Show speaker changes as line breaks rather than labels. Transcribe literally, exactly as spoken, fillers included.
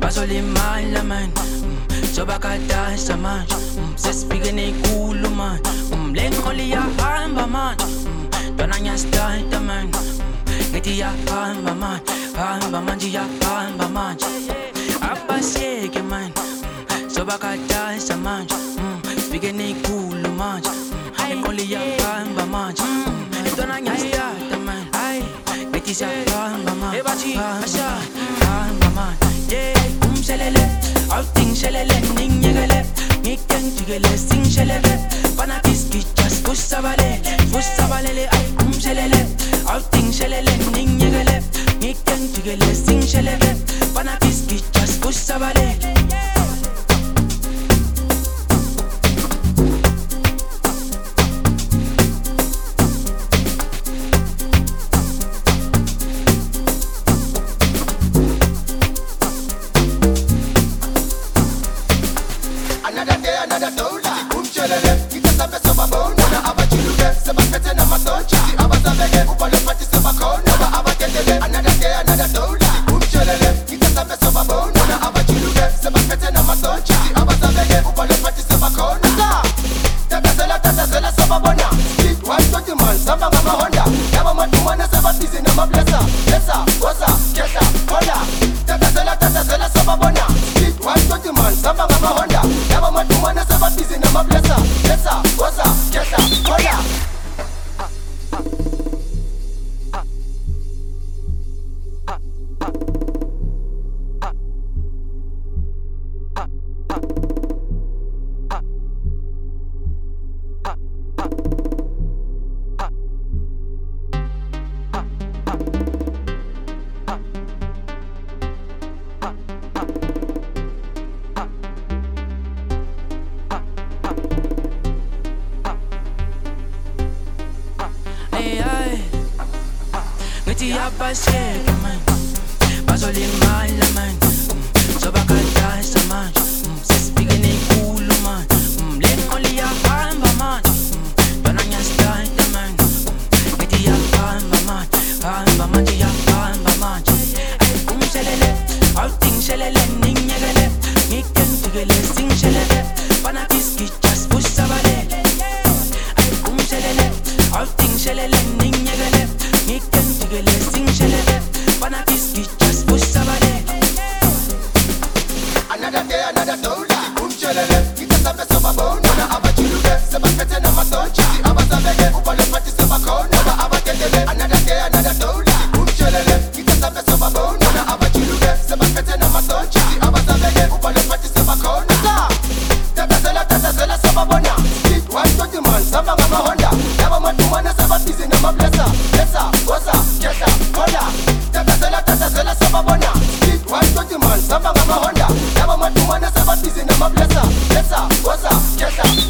bazolimala man, sobakadasa man, sesipigene ikulu man, lengoli yahamba man, dona nyastanta man, ngithi yahamba man, hamba manje yahamba manje, abasiyeke man, sobakadasa manje, sipigene ikulu manje, lengoli yahamba manje, dona nyastanta man, ngithi yahamba man, hamba man, yeah, umshelele, outing shelele, ninyegele, ngikeng jigele, sing shelele, fanatis just fusabale, fusabalele, ay umshelele, outing shelele, ninyegele, ngikeng jigele, sing shelele, fanatis just fusabale.
Samba ngama Honda, yaba matu mana saba busy na mablesa. Lesa, wasa, kesa.